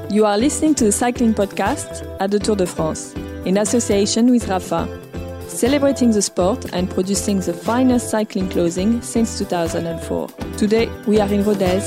You are listening to the cycling podcast at the Tour de France, in association with Rapha, celebrating the sport and producing the finest cycling clothing since 2004. Today, we are in Rodez.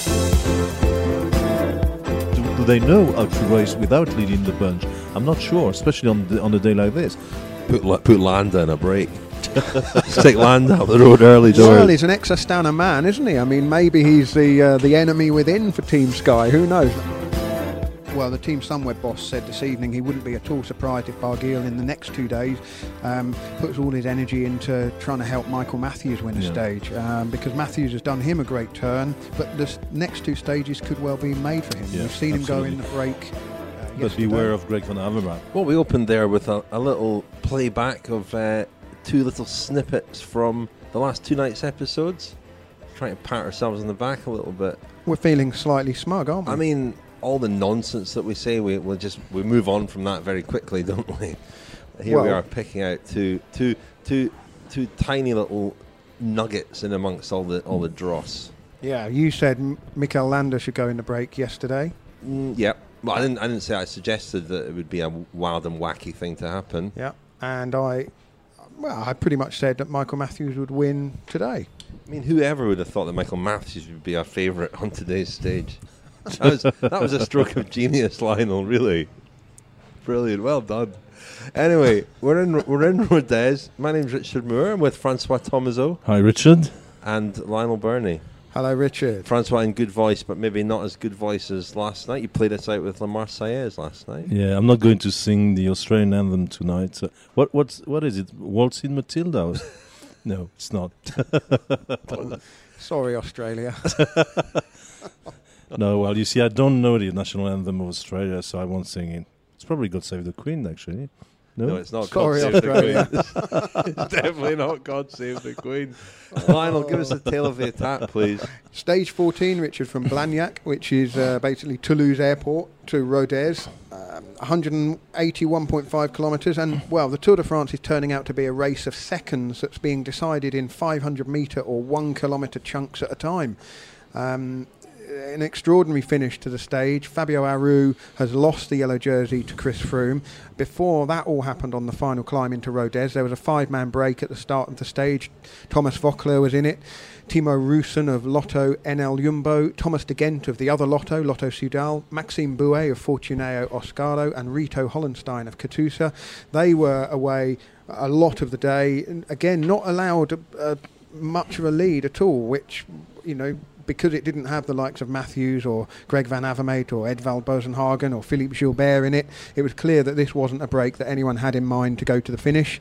Do they know how to race without leading the bunch? I'm not sure, especially on a day like this. Put Landa in a break. Take Landa out the road early doors. Well, he's an ex-Astana man, isn't he? I mean, maybe he's the enemy within for Team Sky. Who knows? Well, the Team Sunweb boss said this evening he wouldn't be at all surprised if Barguil in the next 2 days puts all his energy into trying to help Michael Matthews win a stage, because Matthews has done him a great turn, but the next two stages could well be made for him. Yeah, We've seen absolutely. him go in the break. But beware of Greg van Avermaet. Well, we opened there with a little playback of two little snippets from the last two nights' episodes, trying to pat ourselves on the back a little bit. We're feeling slightly smug, aren't we? I mean, all the nonsense that we say, we move on from that very quickly, don't we? Here we are picking out two tiny little nuggets in amongst all the dross. Yeah, you said Mikel Landa should go in the break yesterday. Yep. Well, I didn't say. I suggested that it would be a wild and wacky thing to happen. Yeah, and I pretty much said that Michael Matthews would win today. I mean, whoever would have thought that Michael Matthews would be our favourite on today's stage? That was a stroke of genius, Lionel. Really, brilliant. Well done. Anyway, we're in Rodez. My name's Richard Moore. I'm with Francois Thomazeau. Hi, Richard. And Lionel Burney. Hello, Richard. Francois in good voice, but maybe not as good voice as last night. You played us out with La Marseillaise last night. Yeah, I'm not going to sing the Australian anthem tonight. What is it? Waltz in Matilda? No, it's not. Sorry, Australia. No, well, you see, I don't know the national anthem of Australia, so I won't sing it. It's probably God Save the Queen, actually. No, it's not. Sorry, God Save Australia. the Queen. It's definitely not God Save the Queen. Lionel, give us the tale of the attack, please. Stage 14, Richard, from Blagnac, which is basically Toulouse Airport to Rodez, 181.5 kilometres. And, well, the Tour de France is turning out to be a race of seconds that's being decided in 500-metre or 1 kilometre chunks at a time. An extraordinary finish to the stage. Fabio Aru has lost the yellow jersey to Chris Froome. Before that all happened on the final climb into Rodez, there was a 5-man break at the start of the stage. Thomas Voeckler was in it. Timo Roesen of Lotto NL Jumbo, Thomas de Gent of the other Lotto Soudal, Maxime Bouet of Fortuneo Oscaro, and Rito Hollenstein of Katusha. They were away a lot of the day. Again, not allowed much of a lead at all, which, you know, because it didn't have the likes of Matthews or Greg van Avermaet or Edvald Boasson-Hagen or Philippe Gilbert in it, it was clear that this wasn't a break that anyone had in mind to go to the finish.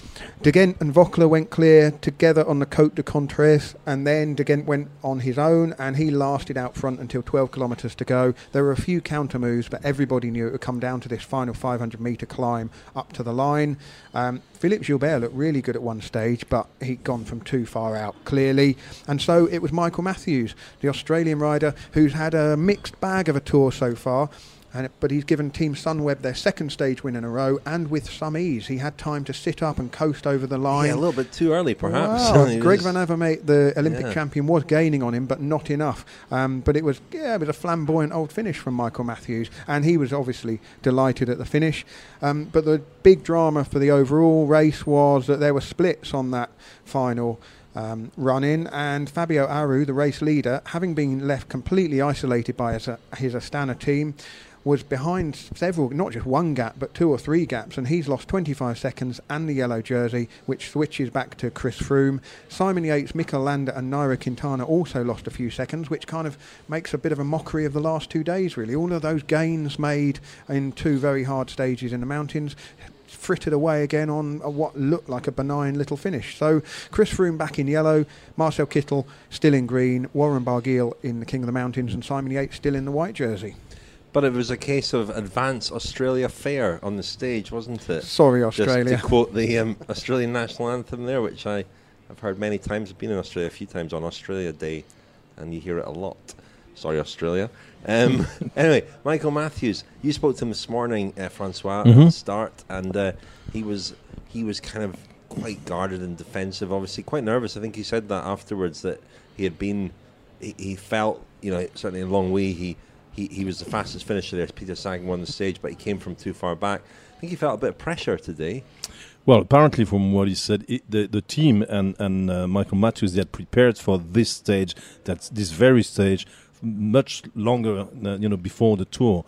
De Gent and Voeckler went clear together on the Côte de Contres, and then De Gent went on his own, and he lasted out front until 12 kilometres to go. There were a few counter moves, but everybody knew it would come down to this final 500-metre climb up to the line. Philippe Gilbert looked really good at one stage, but he'd gone from too far out, clearly. And so it was Michael Matthews, the Australian rider, who's had a mixed bag of a tour so far. But he's given Team Sunweb their second stage win in a row, and with some ease. He had time to sit up and coast over the line. Yeah, a little bit too early, perhaps. Wow. Greg van Avermaet, the Olympic champion, was gaining on him, but not enough. But it was a flamboyant old finish from Michael Matthews, and he was obviously delighted at the finish. But the big drama for the overall race was that there were splits on that final run-in, and Fabio Aru, the race leader, having been left completely isolated by his Astana team, was behind several, not just one gap, but 2 or 3 gaps, and he's lost 25 seconds and the yellow jersey, which switches back to Chris Froome. Simon Yates, Mikel Landa and Nairo Quintana also lost a few seconds, which kind of makes a bit of a mockery of the last 2 days, really. All of those gains made in 2 very hard stages in the mountains frittered away again on what looked like a benign little finish. So Chris Froome back in yellow, Marcel Kittel still in green, Warren Barguil in the King of the Mountains, and Simon Yates still in the white jersey. But it was a case of advance Australia fair on the stage, wasn't it? Sorry, Australia. Just to quote the Australian national anthem there, which I've heard many times. I've been in Australia a few times on Australia Day, and you hear it a lot. Sorry, Australia. Anyway, Michael Matthews, you spoke to him this morning, Francois, at the start, and he was kind of quite guarded and defensive, obviously quite nervous. I think he said that afterwards, that he felt, certainly in Longwy, he was the fastest finisher there. Peter Sagan won the stage, but he came from too far back. I think he felt a bit of pressure today. Well, apparently, from what he said, the team and Michael Matthews, they had prepared for this stage, this very stage, much longer, before the Tour.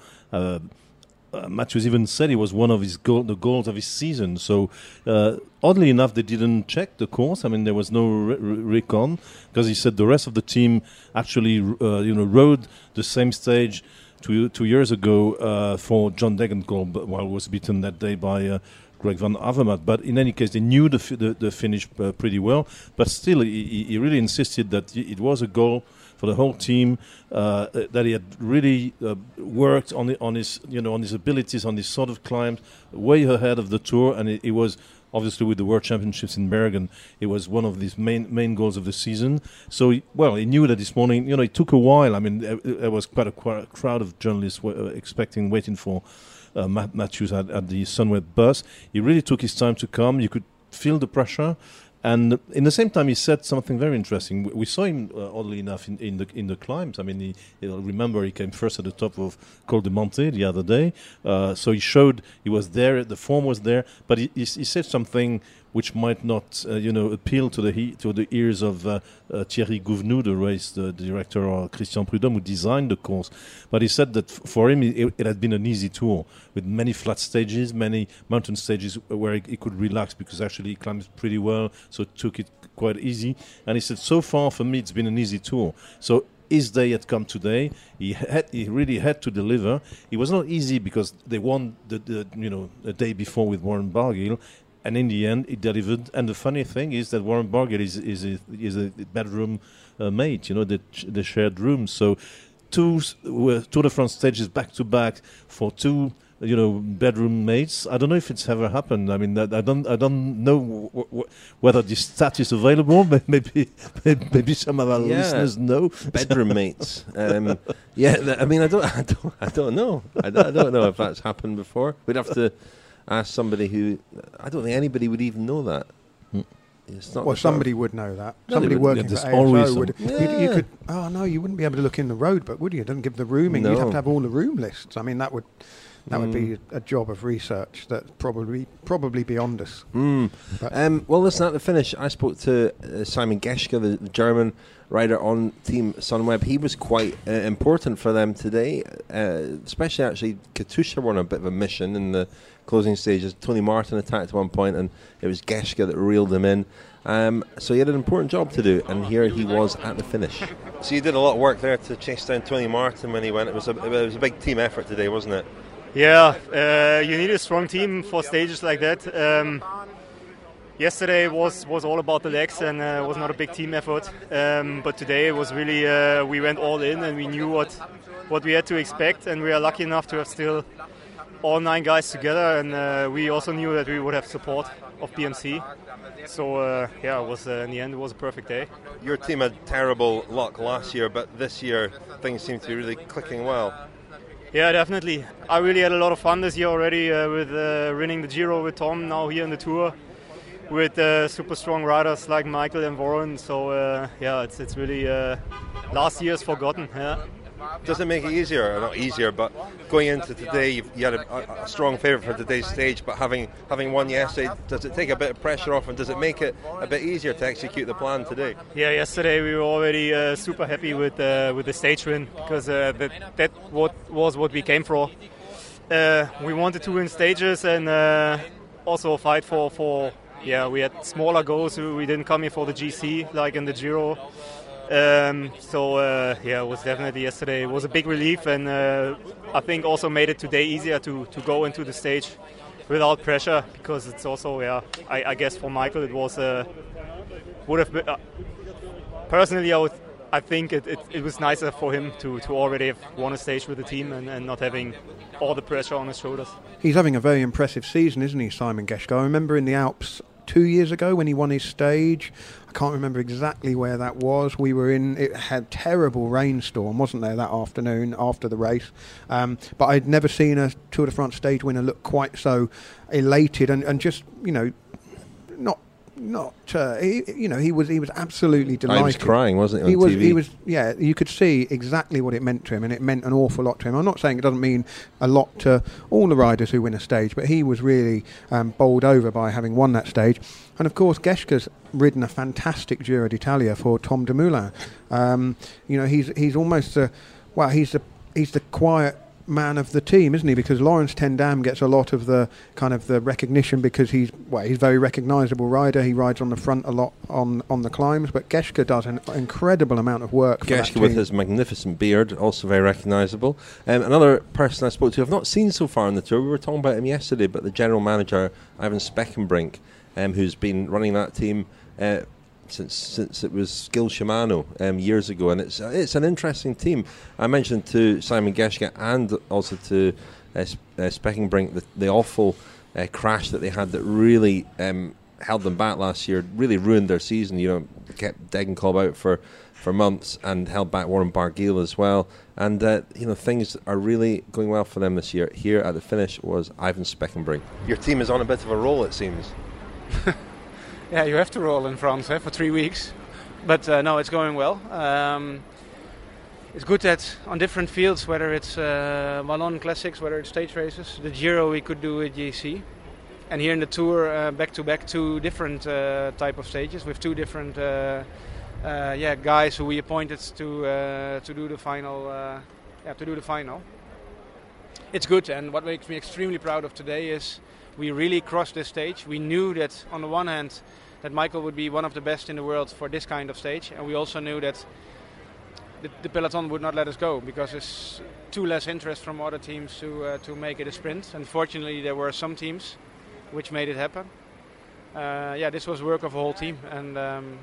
Matthews even said it was one of the goals of his season. So, oddly enough, they didn't check the course. I mean, there was no recon, because he said the rest of the team actually, rode the same stage 2 years ago for John Degenkolb, while was beaten that day by Greg van Avermaet. But in any case, they knew the finish pretty well. But still, he really insisted that it was a goal for the whole team, that he had really worked on his abilities on this sort of climb, way ahead of the Tour, and it was obviously with the World Championships in Bergen, it was one of these main goals of the season. So, he knew that this morning. It took a while. I mean, there was quite a crowd of journalists waiting for Matthews at the Sunweb bus. He really took his time to come. You could feel the pressure. And in the same time, he said something very interesting. We saw him, oddly enough, in the climbs. I mean, remember he came first at the top of Col de Monte the other day. So he showed he was there. The form was there. But he said something which might not, appeal to the ears of Thierry Gouvenou, the director, or Christian Prudhomme, who designed the course. But he said that for him, it had been an easy tour with many flat stages, many mountain stages where he could relax, because actually he climbs pretty well, so it took it quite easy. And he said, so far for me, it's been an easy tour. So his day had come today. He really had to deliver. It was not easy because they won the day before with Warren Barguil. And in the end, it delivered. And the funny thing is that Warren Barguil is a bedroom mate. They shared rooms. So two Tour de France stages back to back for two bedroom mates. I don't know if it's ever happened. I mean, I don't know whether this stat is available. Maybe some of our listeners know. Bedroom mates. I mean, I don't know. I don't know if that's happened before. We'd have to ask somebody who. I don't think anybody would even know that. It's not somebody would know that. Somebody working for ASO would. You could. Oh no, you wouldn't be able to look in the road book, would you? It doesn't give the rooming. No. You'd have to have all the room lists. I mean, that would be a job of research that's probably beyond us. Well, listen, at the finish, I spoke to Simon Geschke, the German rider on Team Sunweb. He was quite important for them today, especially actually Katusha were on a bit of a mission in the closing stages. Tony Martin attacked at one point, and it was Geschke that reeled him in. So he had an important job to do, and here he was at the finish. So you did a lot of work there to chase down Tony Martin when he went. It was a big team effort today, wasn't it? Yeah, you need a strong team for stages like that. Yesterday was all about the legs and was not a big team effort. But today it was really, we went all in and we knew what we had to expect, and we are lucky enough to have still all 9 guys together, and we also knew that we would have support of BMC. So it was in the end it was a perfect day. Your team had terrible luck last year, but this year things seem to be really clicking well. Yeah, definitely. I really had a lot of fun this year already with winning the Giro with Tom, now here in the Tour with super strong riders like Michael and Warren. So it's really last year is forgotten. Yeah. Does it make it easier? Not easier, but going into today, you had a strong favourite for today's stage, but having won yesterday, does it take a bit of pressure off, and does it make it a bit easier to execute the plan today? Yeah, yesterday we were already super happy with the stage win, because that was what we came for. We wanted to win stages and also fight for. Yeah, we had smaller goals. We didn't come here for the GC like in the Giro. It was definitely yesterday. It was a big relief, and I think also made it today easier to go into the stage without pressure, because it's also, I guess for Michael it was would have been, personally I think it was nicer for him to already have won a stage with the team and not having all the pressure on his shoulders. He's having a very impressive season, isn't he, Simon Geschke? I remember in the Alps 2 years ago when he won his stage. I can't remember exactly where that was. It had terrible rainstorm, wasn't there, that afternoon after the race. But I'd never seen a Tour de France stage winner look quite so elated and just, not. He was absolutely delighted. He was crying, wasn't he? On TV? He was. Yeah, you could see exactly what it meant to him, and it meant an awful lot to him. I'm not saying it doesn't mean a lot to all the riders who win a stage, but he was really bowled over by having won that stage. And of course, Geschke's ridden a fantastic Giro d'Italia for Tom Dumoulin. He's almost he's the quiet man of the team, isn't he? Because Lawrence Ten Dam gets a lot of the kind of the recognition because he's a very recognisable rider. He rides on the front a lot on the climbs, but Geschke does an incredible amount of work. Geschke with his magnificent beard, also very recognisable. Another person I spoke to, I've not seen so far on the tour. We were talking about him yesterday, but the general manager Ivan Speckenbrink, who's been running that team since it was Gil Shimano years ago, and it's an interesting team. I mentioned to Simon Geschke and also to Speckenbrink the awful crash that they had that really held them back last year, really ruined their season. Kept Degenkolb out for months and held back Warren Barguil as well. And things are really going well for them this year. Here at the finish was Ivan Speckenbrink. Your team is on a bit of a roll, it seems. Yeah, you have to roll in France for 3 weeks. But no, it's going well. It's good that on different fields, whether it's Wallon Classics, whether it's stage races, the Giro we could do with GC. And here in the Tour, back-to-back, 2 different type of stages with 2 different guys who we appointed to do the final. It's good, and what makes me extremely proud of today is we really crossed this stage. We knew that on the one hand that Michael would be one of the best in the world for this kind of stage, and we also knew that the peloton would not let us go because there's too less interest from other teams to make it a sprint. Unfortunately, there were some teams which made it happen. This was work of a whole team, and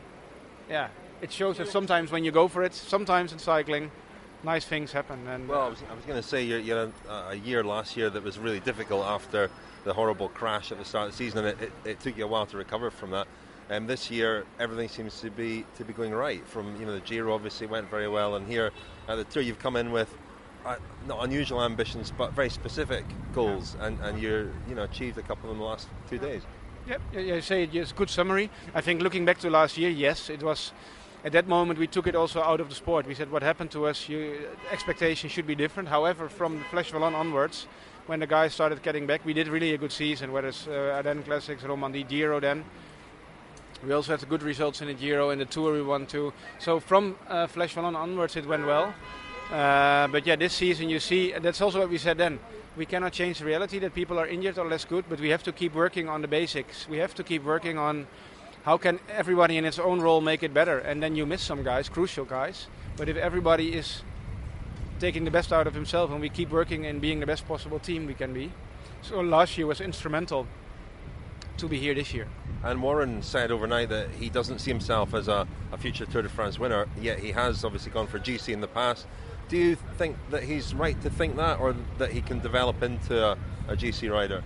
it shows that sometimes when you go for it, sometimes in cycling, nice things happen. And I was going to say you had a year last year that was really difficult after the horrible crash at the start of the season, and it took you a while to recover from that. This year, everything seems to be going right. From the Giro obviously went very well, and here at the Tour you've come in with not unusual ambitions, but very specific goals, and you achieved a couple in the last 2 days. Yep, you say it's a good summary. I think looking back to last year, yes, it was. At that moment, we took it also out of the sport. We said, what happened to us? Expectations should be different. However, from the Flèche Wallonne onwards, when the guys started getting back, we did really a good season, whether it's Ardennes Classics, Romandie, Giro then. We also had good results in the Giro, in the Tour we won too. So from Flèche Wallonne onwards, it went well. This season you see, that's also what we said then. We cannot change the reality that people are injured or less good, but we have to keep working on the basics. We have to keep working on how can everybody in its own role make it better? And then you miss some guys, crucial guys. But if everybody is taking the best out of himself and we keep working and being the best possible team we can be. So last year was instrumental to be here this year. And Warren said overnight that he doesn't see himself as a future Tour de France winner, yet he has obviously gone for GC in the past. Do you think that he's right to think that, or that he can develop into a GC rider?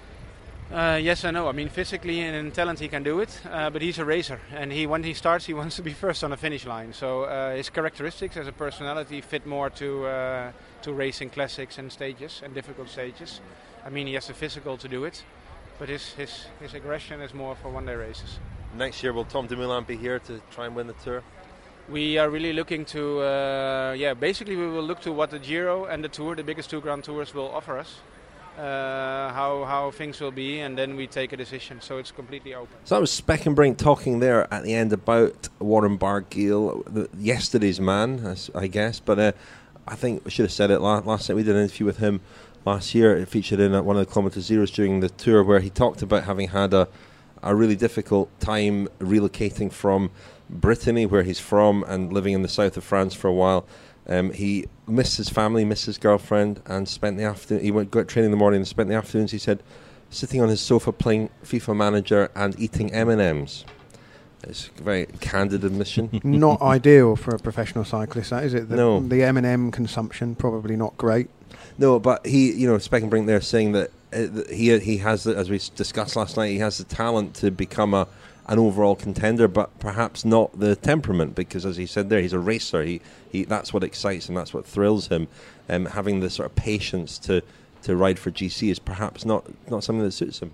Yes and no. I mean, physically and in talent he can do it, but he's a racer, and when he starts he wants to be first on the finish line. So his characteristics as a personality fit more to racing classics and stages and difficult stages. I mean, he has the physical to do it, but his aggression is more for one-day races. Next year, will Tom Dumoulin be here to try and win the Tour? We are really looking to, basically we will look to what the Giro and the Tour, the biggest 2 Grand Tours, will offer us. How things will be, and then we take a decision. So it's completely open. So that was Speckenbrink talking there at the end about Warren Barguil, yesterday's man, I guess. But I think we should have said it last night. We did an interview with him last year. It featured in one of the Kilometre Zeros during the Tour, where he talked about having had a really difficult time relocating from Brittany, where he's from, and living in the south of France for a while. He missed his family, missed his girlfriend, and spent the afternoon. He got training in the morning and spent the afternoons, he said, sitting on his sofa playing FIFA Manager and eating M&Ms. It's a very candid admission. Not ideal for a professional cyclist, that is it? No. The M&M consumption probably not great. No, but he, Speckenbrink there saying that he has, as we discussed last night, he has the talent to become an overall contender, but perhaps not the temperament, because as he said there, he's a racer. He that's what excites him, that's what thrills him. Having the sort of patience to ride for GC is perhaps not something that suits him.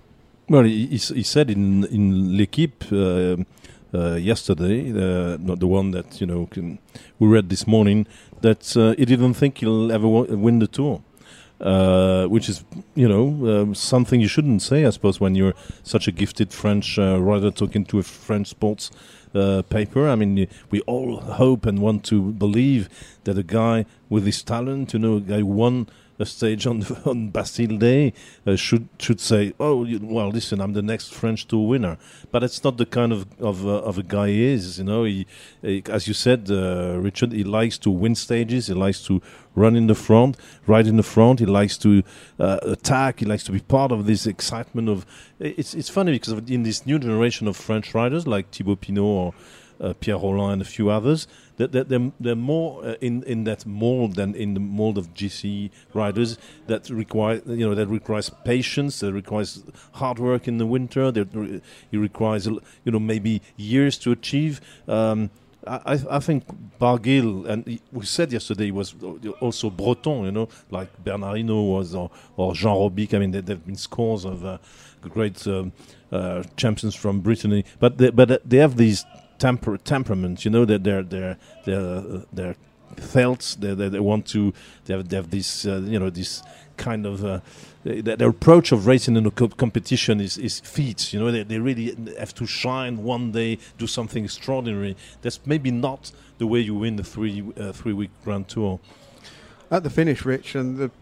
Well, he said in L'Equipe yesterday, not the one that we read this morning, that he didn't think he'll ever win the Tour. Which is, something you shouldn't say, I suppose, when you're such a gifted French rider talking to a French sports paper. I mean, we all hope and want to believe that a guy with this talent, a guy who won a stage on Bastille Day should say, well, listen, I'm the next French Tour winner. But it's not the kind of a guy he is. He, as you said, Richard, he likes to win stages. He likes to run in the front, ride in the front. He likes to attack. He likes to be part of this excitement of. It's funny because in this new generation of French riders like Thibaut Pinot or Pierre Rolland and a few others, they're more in that mold than in the mold of GC riders that requires patience, that requires hard work in the winter, that it requires maybe years to achieve. I think Barguil, and we said yesterday, was also Breton, like Bernard Hinault was, or Jean Robic. I mean, there have been scores of great champions from Brittany, but they have these temperaments, that they're felts. They want to. They have this, this kind of. Their approach of racing in a competition is feats. They really have to shine one day, do something extraordinary. That's maybe not the way you win the 3-week Grand Tour. At the finish, Rich, and the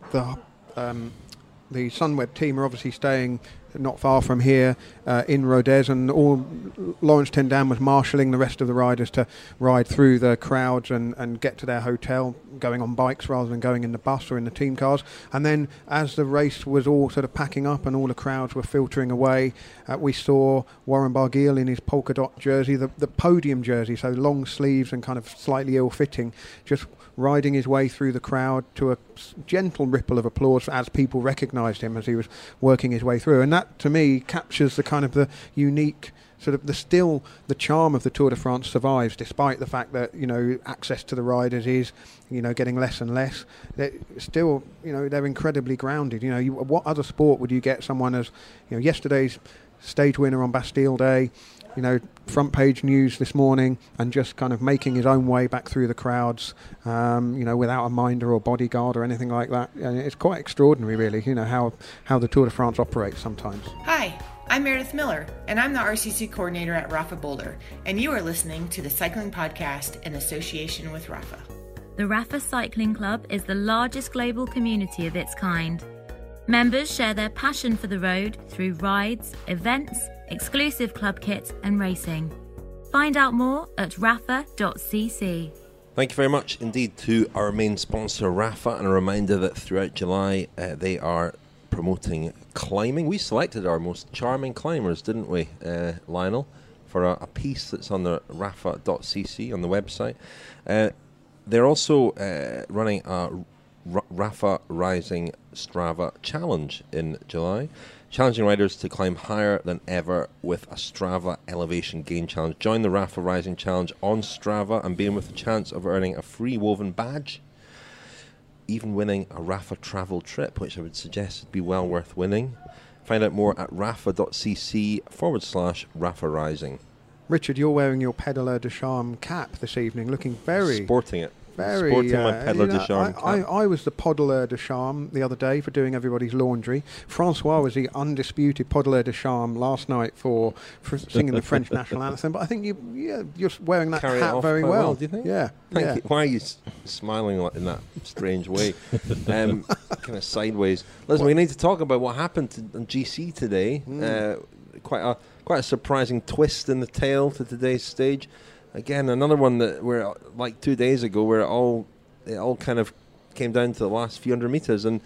Sunweb team are obviously staying not far from here in Rodez, and Laurens ten Dam was marshalling the rest of the riders to ride through the crowds and get to their hotel, going on bikes rather than going in the bus or in the team cars. And then as the race was all sort of packing up and all the crowds were filtering away, we saw Warren Barguil in his polka dot jersey, the podium jersey, so long sleeves and kind of slightly ill-fitting, just riding his way through the crowd to a gentle ripple of applause as people recognised him as he was working his way through. And that, to me, captures the kind of the unique sort of the charm of the Tour de France survives, despite the fact that access to the riders is getting less and less. They're still they're incredibly grounded. What other sport would you get someone as yesterday's stage winner on Bastille Day, front page news this morning, and just kind of making his own way back through the crowds, without a minder or bodyguard or anything like that. It's quite extraordinary, really, how the Tour de France operates sometimes. Hi, I'm Meredith Miller, and I'm the RCC coordinator at Rapha Boulder, and you are listening to the Cycling Podcast in association with Rapha. The Rapha Cycling Club is the largest global community of its kind. Members share their passion for the road through rides, events, exclusive club kits and racing. Find out more at rapha.cc. Thank you very much indeed to our main sponsor, Rapha, and a reminder that throughout July they are promoting climbing. We selected our most charming climbers, didn't we, Lionel, for a piece that's on the rapha.cc on the website. They're also running a Rapha Rising Strava Challenge in July, challenging riders to climb higher than ever with a Strava Elevation Gain Challenge. Join the Rapha Rising Challenge on Strava and begin with a chance of earning a free woven badge, even winning a Rapha travel trip, which I would suggest would be well worth winning. Find out more at rapha.cc/Rapha Rising. Richard, you're wearing your Pedaleur de Charme cap this evening, looking very... Sporting it. Very, sporting my Pedaleur de Charme cap. I was the Podeleur de Charme the other day for doing everybody's laundry. Francois was the undisputed Podeleur de Charme last night for singing the French national anthem. But I think you're wearing that hat very well. Do you think? Yeah. Thank you. Why are you smiling in that strange way? Kind of sideways. Listen, we need to talk about what happened on GC today. Quite a surprising twist in the tale to today's stage. Again, another one that where, like 2 days ago, where it all kind of came down to the last few hundred meters, and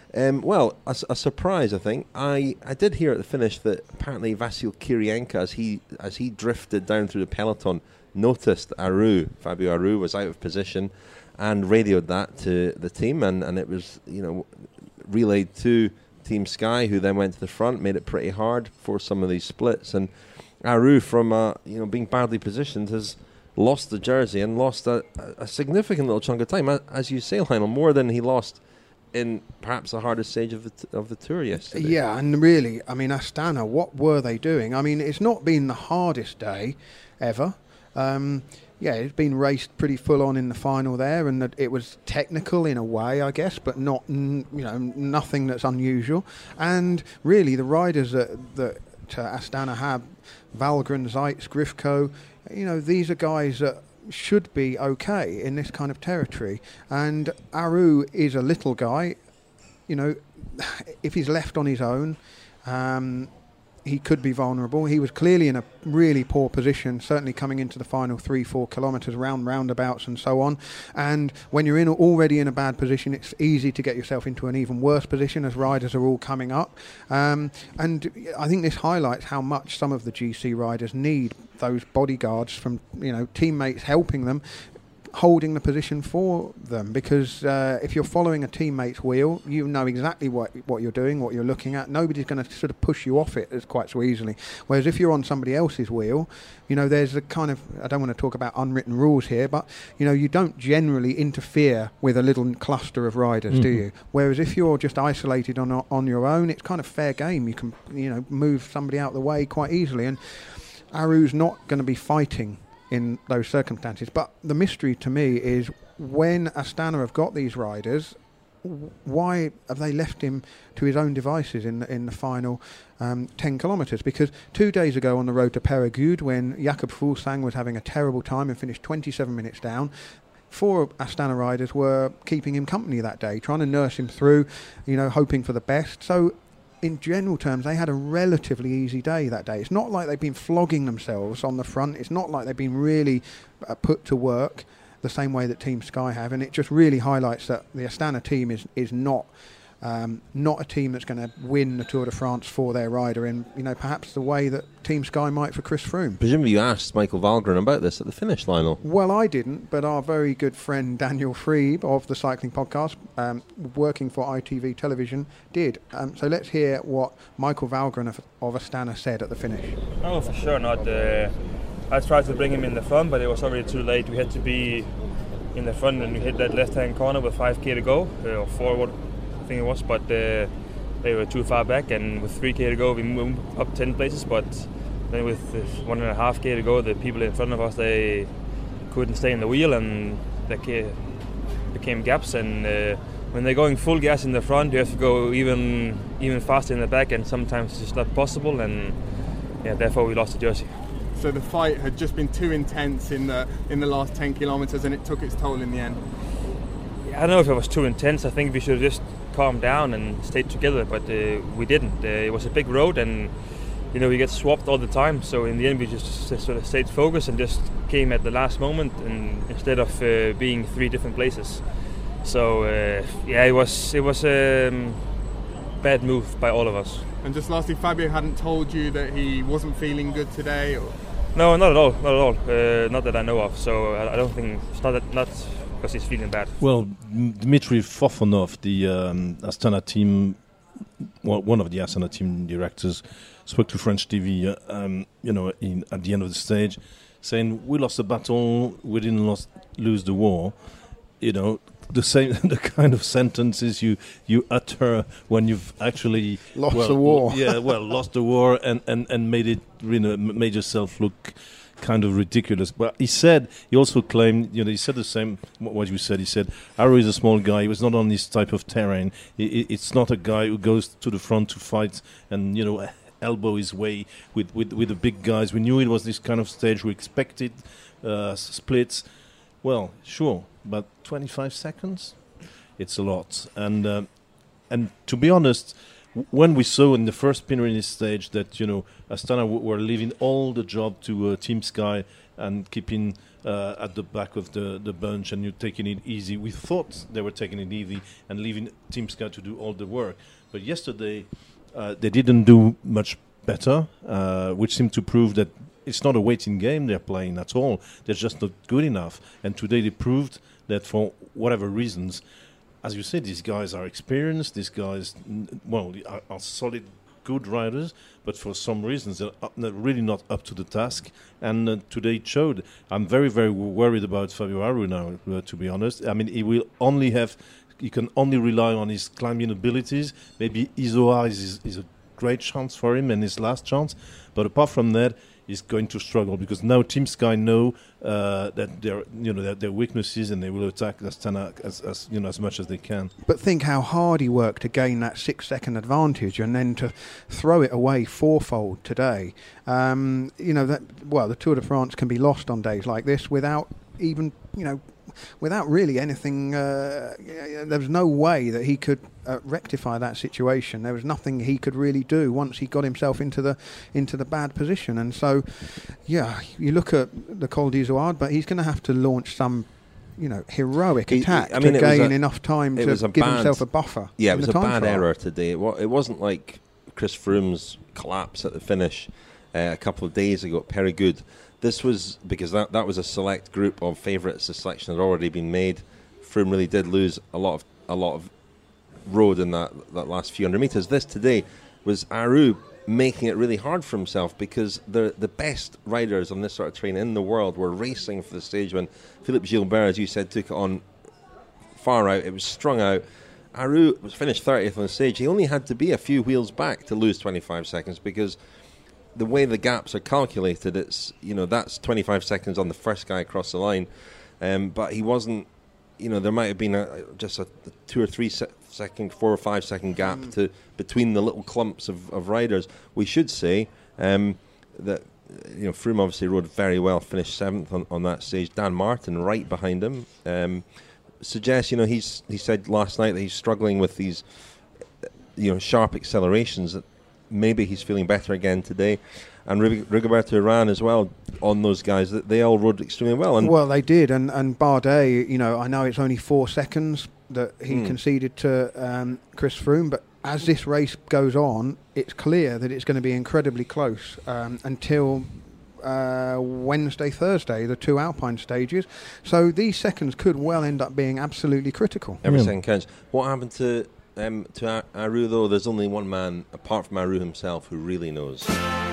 a surprise. I think I did hear at the finish that apparently Vasil Kirienka, as he drifted down through the peloton, noticed Fabio Aru was out of position, and radioed that to the team, and it was relayed to Team Sky, who then went to the front, made it pretty hard for some of these splits, and Aru, from being badly positioned, has lost the jersey and lost a significant little chunk of time. As you say, Lionel, more than he lost in perhaps the hardest stage of the tour yesterday. Yeah, and really, I mean, Astana, what were they doing? I mean, it's not been the hardest day ever. Yeah, it's been raced pretty full on in the final there, and it was technical in a way, I guess, but not, nothing that's unusual. And really, the riders that Astana have, Valgren, Zeitz, Grifko, these are guys that should be okay in this kind of territory. And Aru is a little guy. If he's left on his own, he could be vulnerable. He was clearly in a really poor position, certainly coming into the final 3-4 kilometres, roundabouts and so on. And when you're already in a bad position, it's easy to get yourself into an even worse position as riders are all coming up. And I think this highlights how much some of the GC riders need those bodyguards from teammates helping them, holding the position for them, because if you're following a teammate's wheel, you know exactly what you're doing, what you're looking at. Nobody's going to sort of push you off it as quite so easily. Whereas if you're on somebody else's wheel, there's a kind of, I don't want to talk about unwritten rules here, but you don't generally interfere with a little cluster of riders, do you? Whereas if you're just isolated on your own, it's kind of fair game. You can move somebody out of the way quite easily, and Aru's not going to be fighting in those circumstances. But the mystery to me is, when Astana have got these riders, why have they left him to his own devices in the final 10 kilometres? Because 2 days ago on the road to Périgueux, when Jakob Fuglsang was having a terrible time and finished 27 minutes down, 4 Astana riders were keeping him company that day, trying to nurse him through, hoping for the best. So in general terms, they had a relatively easy day that day. It's not like they've been flogging themselves on the front. It's not like they've been really put to work the same way that Team Sky have. And it just really highlights that the Astana team is not a team that's going to win the Tour de France for their rider in, perhaps the way that Team Sky might for Chris Froome. Presumably you asked Michael Valgren about this at the finish, Lionel. Well, I didn't, but our very good friend Daniel Freeb of the Cycling Podcast, working for ITV Television, did. So let's hear what Michael Valgren of Astana said at the finish. No, for sure not. I tried to bring him in the front, but it was already too late. We had to be in the front, and we hit that left-hand corner with 5k to go, or 4, I think it was, but they were too far back, and with 3k to go we moved up 10 places, but then with 1.5k to go, the people in front of us, they couldn't stay in the wheel, and there became gaps, and when they're going full gas in the front, you have to go even faster in the back, and sometimes it's just not possible, and therefore we lost the jersey. So the fight had just been too intense in the last 10 kilometres, and it took its toll in the end. I don't know if it was too intense. I think we should have just calmed down and stayed together, but we didn't. It was a big road, and we get swapped all the time. So in the end, we just sort of stayed focused and just came at the last moment, and instead of being 3 different places. So it was a bad move by all of us. And just lastly, Fabio hadn't told you that he wasn't feeling good today, or? No, not at all. Not that I know of. So I don't think it's not because he's feeling bad. Well, Dmitry Fofonov, the Astana team, one of the Astana team directors, spoke to French TV, at the end of the stage, saying, "We lost the battle, we didn't lose the war." The kind of sentences you utter when you've actually lost the war. Lost the war and made it, made yourself look kind of ridiculous. But he also claimed, he said the same what you said. He said Aru is a small guy. He was not on this type of terrain. It's not a guy who goes to the front to fight and elbow his way with the big guys. We knew it was this kind of stage. We expected splits. Well, sure, but 25 seconds, it's a lot. And to be honest, when we saw in the first Pyrenees stage that Astana were leaving all the job to Team Sky and keeping at the back of the bunch and taking it easy, we thought they were taking it easy and leaving Team Sky to do all the work. But yesterday they didn't do much better, which seemed to prove that it's not a waiting game they're playing at all. They're just not good enough. And today they proved that for whatever reasons, as you said, these guys are experienced. These guys, are solid, good riders. But for some reasons, they're really not up to the task. And today it showed. I'm very, very worried about Fabio Aru now, to be honest. I mean, he will only have he can only rely on his climbing abilities. Maybe Izoard is a great chance for him and his last chance, but apart from that, he's going to struggle because now Team Sky know that their weaknesses, and they will attack Astana as much as they can. But think how hard he worked to gain that 6-second advantage, and then to throw it away fourfold today. The Tour de France can be lost on days like this without even without really anything. There was no way that he could rectify that situation. There was nothing he could really do once he got himself into the bad position. And so, you look at the Col d'Izoard, but he's going to have to launch some, heroic attack to gain enough time to give himself a buffer. Yeah, it was a bad error today. It wasn't like Chris Froome's collapse at the finish a couple of days ago at Périgueux. This was because that was a select group of favourites. The selection had already been made. Froome really did lose a lot of road in that last few hundred metres. This today was Aru making it really hard for himself, because the best riders on this sort of terrain in the world were racing for the stage when Philippe Gilbert, as you said, took it on far out. It was strung out. Aru was finished 30th on the stage. He only had to be a few wheels back to lose 25 seconds, because the way the gaps are calculated, it's that's 25 seconds on the first guy across the line, but he wasn't. There might have been just a 2 or 3 second, 4 or 5 second gap between the little clumps of riders. We should say that Froome obviously rode very well, finished 7th on that stage. Dan Martin right behind him. Suggests he said last night that he's struggling with these sharp accelerations. That maybe he's feeling better again today. And Rigoberto Urán as well on those guys. That they all rode extremely well. Well, they did. And Bardet, I know it's only 4 seconds that he conceded to Chris Froome, but as this race goes on, it's clear that it's going to be incredibly close until Wednesday, Thursday, the 2 Alpine stages. So these seconds could well end up being absolutely critical. Every second counts. What happened to Aru, though? There's only one man, apart from Aru himself, who really knows.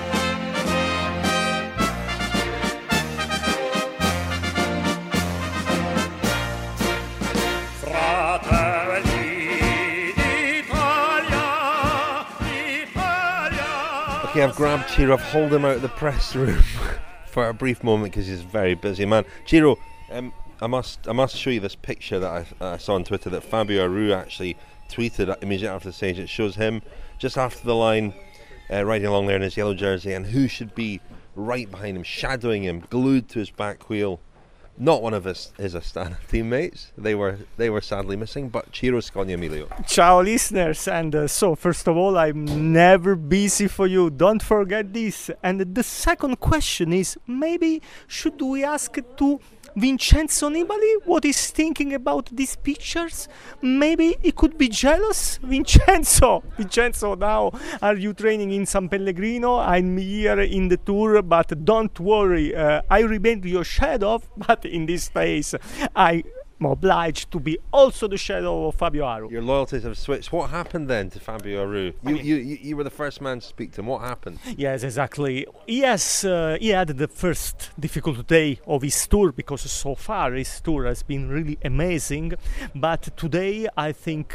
Okay, I've grabbed Ciro. I've hauled him out of the press room for a brief moment because he's a very busy man. Ciro, I must show you this picture that I saw on Twitter that Fabio Aru actually tweeted immediately after the stage. It shows him just after the line, riding along there in his yellow jersey, and who should be right behind him, shadowing him, glued to his back wheel. Not one of his Astana teammates. They were sadly missing, but Ciro Scogna Emilio. Ciao listeners, and so first of all, I'm never busy for you, don't forget this. And the second question is, maybe should we ask to Vincenzo Nibali what he's thinking about these pictures? Maybe he could be jealous. Vincenzo, now are you training in San Pellegrino? I'm here in the Tour, but don't worry, I remain your shadow, but in this case I'm obliged to be also the shadow of Fabio Aru. Your loyalties have switched. What happened then to Fabio Aru? You were the first man to speak to him. What happened? Yes, exactly. Yes, he had the first difficult day of his tour, because so far his tour has been really amazing. But today I think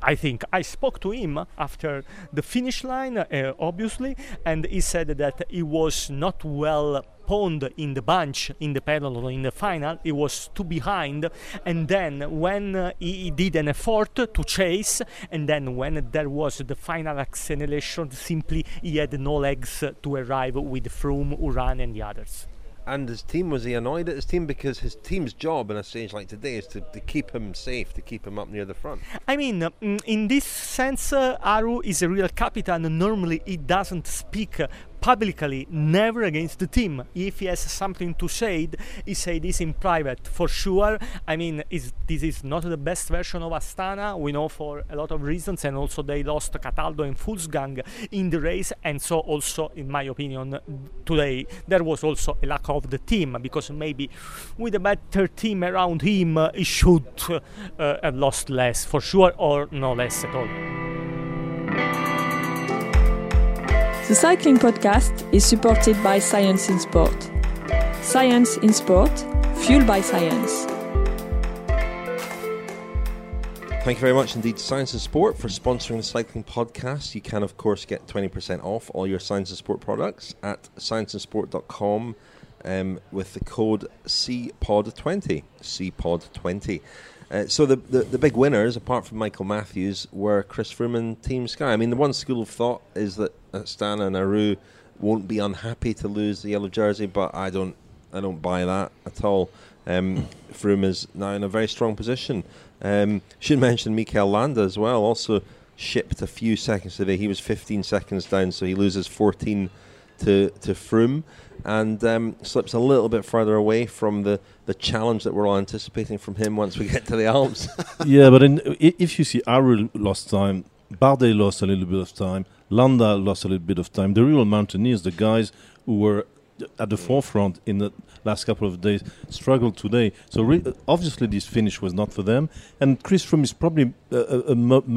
I spoke to him after the finish line, obviously, and he said that he was not well pawned in the bunch, in the peloton, in the final. He was too behind, and then when he did an effort to chase, and then when there was the final acceleration, simply he had no legs to arrive with Froome, Urán and the others. And his team, was he annoyed at his team? Because his team's job in a stage like today is to keep him safe, to keep him up near the front. I mean, in this sense, Aru is a real captain. Normally he doesn't speak publicly, never against the team. If he has something to say, he say this in private, for sure. I mean, this is not the best version of Astana, we know, for a lot of reasons, and also they lost Cataldo and Fuglsang in the race, and so also, in my opinion, today there was also a lack of the team, because maybe with a better team around him, he should have lost less, for sure, or no less at all. The Cycling Podcast is supported by Science in Sport. Science in Sport, fueled by science. Thank you very much indeed to Science and Sport for sponsoring the Cycling Podcast. You can, of course, get 20% off all your Science and Sport products at scienceandsport.com with the code CPOD20. CPOD20. So the big winners, apart from Michael Matthews, were Chris Froome and Team Sky. I mean, the one school of thought is that Astana and Aru won't be unhappy to lose the yellow jersey, but I don't buy that at all. Froome is now in a very strong position. Should mention Mikel Landa as well, also shipped a few seconds today. He was 15 seconds down, so he loses 14 to Froome and slips a little bit further away from the challenge that we're all anticipating from him once we get to the Alps. Yeah, but if you see Aru lost time, Bardet lost a little bit of time, Landa lost a little bit of time. The real mountaineers, the guys who were at the forefront in the last couple of days, struggled today. So obviously this finish was not for them. And Chris Froome is probably a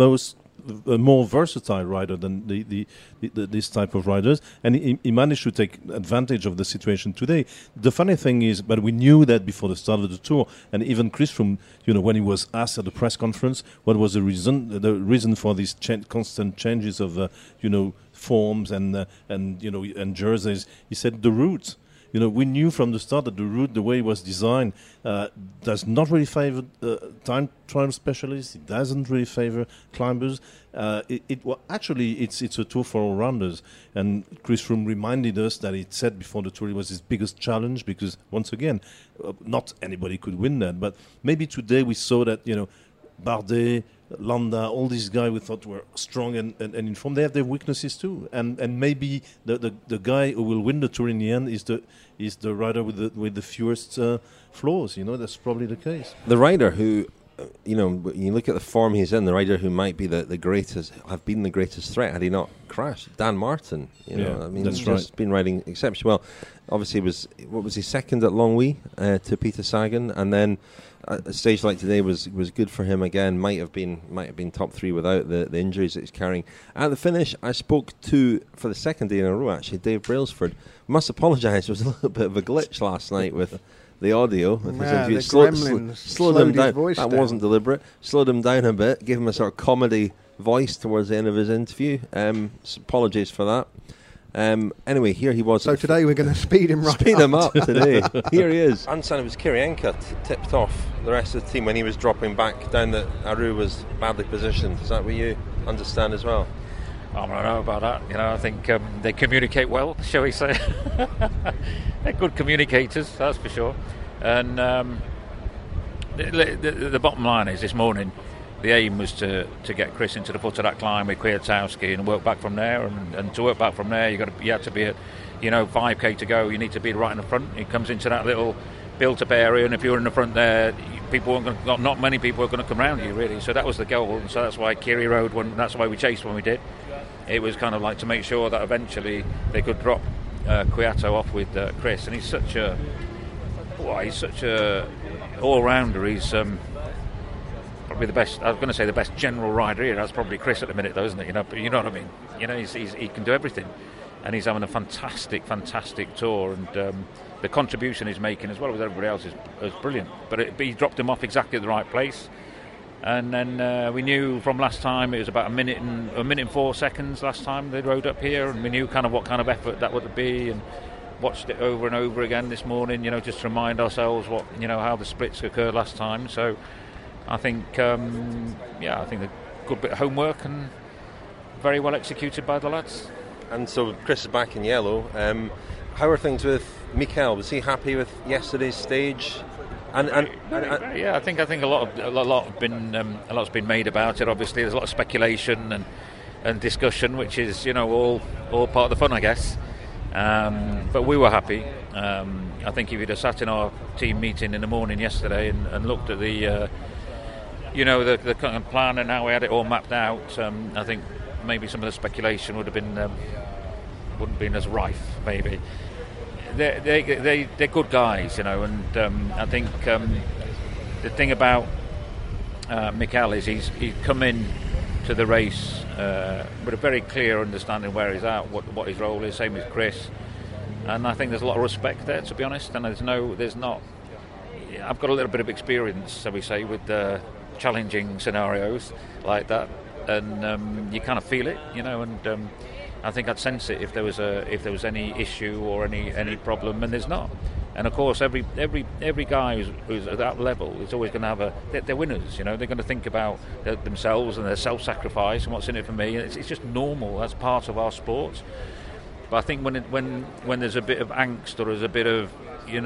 more versatile rider than this type of riders. And he managed to take advantage of the situation today. The funny thing is, but we knew that before the start of the Tour, and even Chris Froome, when he was asked at the press conference what was the reason for these constant changes of, forms and jerseys, he said the route. We knew from the start that the route, the way it was designed, does not really favor time trial specialists. It doesn't really favor climbers. It's a tour for all-rounders. And Chris Froome reminded us that he said before the tour it was his biggest challenge because, once again, not anybody could win that. But maybe today we saw that, Bardet, Landa, all these guys we thought were strong and informed, they have their weaknesses too. And maybe the guy who will win the tour in the end is the rider with the fewest flaws. That's probably the case. The rider who, when you look at the form he's in, the rider who might be the greatest, have been the greatest threat had he not crashed, Dan Martin. He's just been riding exceptionally well. Obviously, was he second at Longwy to Peter Sagan, and then a stage like today was good for him again. Might have been top three without the injuries that he's carrying. At the finish, I spoke to, for the second day in a row actually, Dave Brailsford. Must apologise, there was a little bit of a glitch last night with the audio. With his interview. Slowed him down. That wasn't deliberate. Slowed him down a bit, gave him a sort of comedy voice towards the end of his interview. Apologies for that. Anyway, here he was. So today we're going to speed him up today. Here he is. Understand it was Kirienka tipped off the rest of the team when he was dropping back down that Aru was badly positioned. Is that what you understand as well? I don't know about that. I think they communicate well, shall we say. They're good communicators, that's for sure. And the bottom line is this morning, the aim was to get Chris into the foot of that climb with Kwiatkowski and work back from there. And to work back from there, you have to be at 5k to go. You need to be right in the front. It comes into that little built-up area, and if you're in the front there, not many people are going to come around you really. So that was the goal, and so that's why Kiri rode. That's why we chased when we did. It was kind of like to make sure that eventually they could drop Kwiato off with Chris, and he's such a all-rounder. He's probably the best. I was going to say the best general rider here. That's probably Chris at the minute, though, isn't it? But you know what I mean. He can do everything, and he's having a fantastic tour. And the contribution he's making, as well as everybody else, is brilliant. But he dropped him off exactly at the right place. And then we knew from last time it was about a minute and 4 seconds last time they rode up here, and we knew kind of what kind of effort that would be, and watched it over and over again this morning, just to remind ourselves what how the splits occurred last time. So I think a good bit of homework and very well executed by the lads. And so Chris is back in yellow. How are things with Mikel? Was he happy with yesterday's stage? Yeah, I think a lot's been made about it. Obviously, there's a lot of speculation and discussion, which is all part of the fun, I guess. But we were happy. I think if you'd have sat in our team meeting in the morning yesterday and looked at the kind of plan and how we had it all mapped out, I think maybe some of the speculation wouldn't have been as rife, maybe. They're good guys, and I think the thing about Mikel is he's come in to the race with a very clear understanding where he's at, what his role is. Same with Chris, and I think there's a lot of respect there, to be honest. And there's not. I've got a little bit of experience, shall we say, with challenging scenarios like that, and you kind of feel it, and I think I'd sense it if there was any issue or any problem, and there's not. And of course, every guy who's at that level is always going to have they're winners. They're going to think about themselves and their self-sacrifice and what's in it for me. And it's just normal. That's part of our sport. But I think when there's a bit of angst or there's a bit of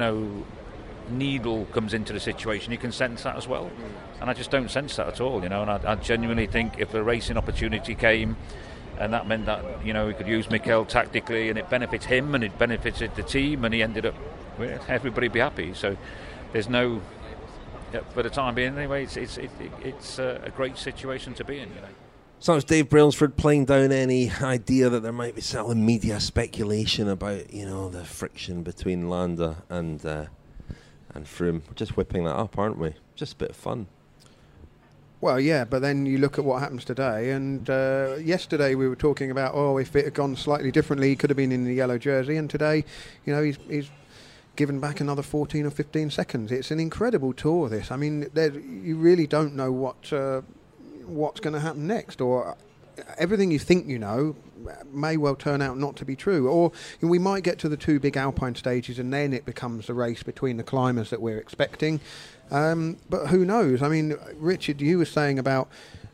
needle comes into the situation, you can sense that as well. And I just don't sense that at all. And I genuinely think if a racing opportunity came, and that meant that we could use Mikel tactically, and it benefits him and it benefited the team, and he ended up. Everybody be happy. So there's no, for the time being anyway, it's a great situation to be in. So it's Dave Brailsford playing down any idea that there might be some media speculation about the friction between Landa and Froome. We're just whipping that up, aren't we? Just a bit of fun. Well, yeah, but then you look at what happens today, and yesterday we were talking about, if it had gone slightly differently, he could have been in the yellow jersey, and today, he's given back another 14 or 15 seconds. It's an incredible tour, this. I mean, you really don't know what's going to happen next, or everything you think may well turn out not to be true. Or we might get to the two big Alpine stages, and then it becomes a race between the climbers that we're expecting. But who knows? I mean, Richard, you were saying about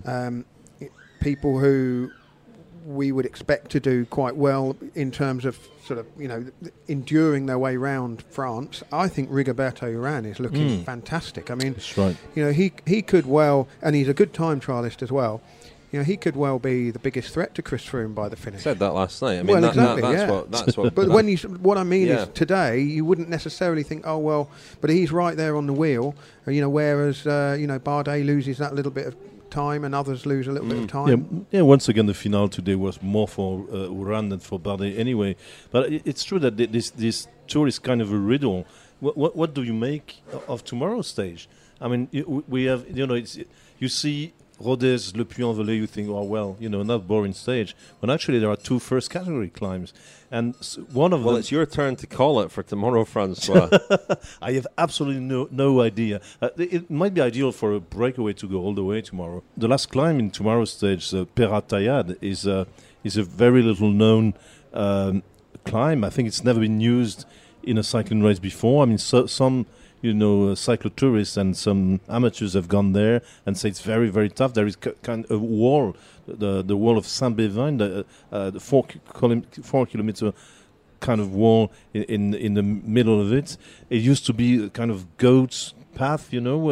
people who we would expect to do quite well in terms of sort of, enduring their way round France. I think Rigoberto Urán is looking fantastic. I mean, that's right. He could well, and he's a good time trialist as well. He could well be the biggest threat to Chris Froome by the finish. I said that last night. I mean, that's what. But what I mean is today, you wouldn't necessarily think, but he's right there on the wheel. Whereas Bardet loses that little bit of time, and others lose a little bit of time. Yeah. Once again, the finale today was more for Urán than for Bardet anyway. But it's true that this tour is kind of a riddle. What do you make of tomorrow's stage? I mean, we have you see Rodez, Le Puy-en-Velay, you think, not boring stage. But actually, there are two first category climbs. And one of them... Well, it's your turn to call it for tomorrow, Francois. I have absolutely no idea. It might be ideal for a breakaway to go all the way tomorrow. The last climb in tomorrow's stage, Peratayad, is a very little known climb. I think it's never been used in a cycling race before. I mean, some... cyclotourists and some amateurs have gone there and say it's very, very tough. There is kind of a wall, the wall of Saint-Bévin, the 4 kilometer kind of wall in the middle of it. It used to be a kind of goat's path,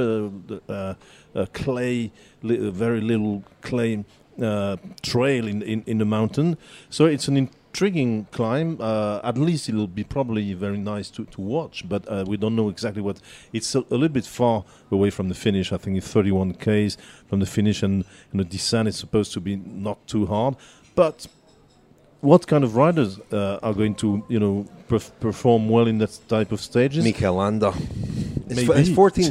clay, very little clay trail in the mountain. So it's an intriguing climb. At least it'll be probably very nice to watch, but we don't know exactly what. It's a little bit far away from the finish. I think it's 31 k's from the finish, and the descent is supposed to be not too hard. But what kind of riders are going to perform well in that type of stages? Mikel Landa. It's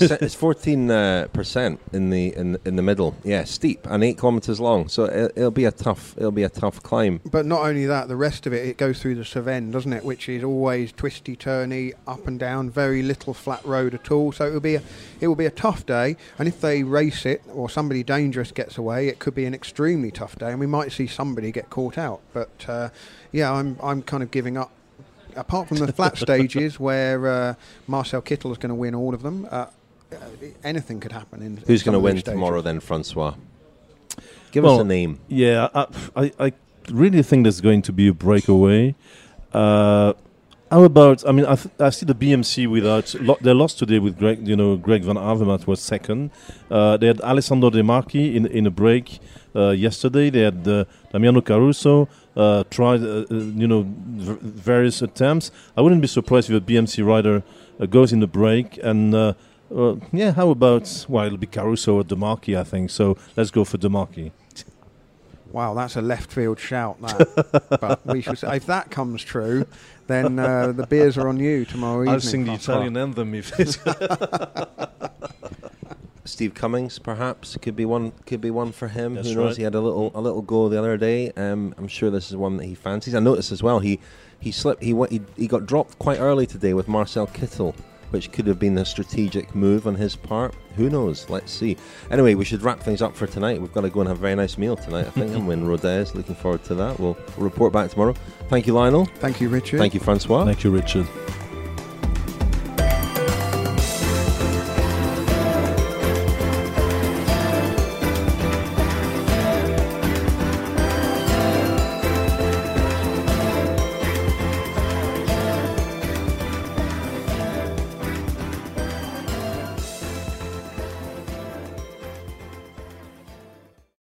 14% in the middle. Yeah, steep and 8 kilometers long. So it'll be a tough climb. But not only that, the rest of it goes through the Cevennes, doesn't it? Which is always twisty, turny, up and down, very little flat road at all. So it will be a tough day. And if they race it or somebody dangerous gets away, it could be an extremely tough day, and we might see somebody get caught out. But I'm kind of giving up. Apart from the flat stages where Marcel Kittel is going to win all of them, anything could happen. Who's going to win tomorrow then, Francois? Give us a name. Yeah, I really think there's going to be a breakaway. How about? I mean, I see the BMC without. They lost today with Greg. Greg Van Avermaet was second. They had Alessandro De Marchi in a break yesterday. They had Damiano Caruso. Tried, various attempts. I wouldn't be surprised if a BMC rider goes in the break. And how about? Well, it'll be Caruso or De Marchi, I think. So let's go for De Marchi. Wow, that's a left field shout. That, but we should say if that comes true, then the beers are on you tomorrow evening. I'll sing the Italian anthem if it's. Steve Cummings, perhaps could be one for him. That's Who knows? Right. He had a little go the other day. I'm sure this is one that he fancies. I noticed as well he slipped. He got dropped quite early today with Marcel Kittel which could have been a strategic move on his part. Who knows? Let's see. Anyway, we should wrap things up for tonight. We've got to go and have a very nice meal tonight, I think. I'm in Rodez. Looking forward to that. We'll report back tomorrow. Thank you, Lionel. Thank you, Richard. Thank you, Francois. Thank you, Richard.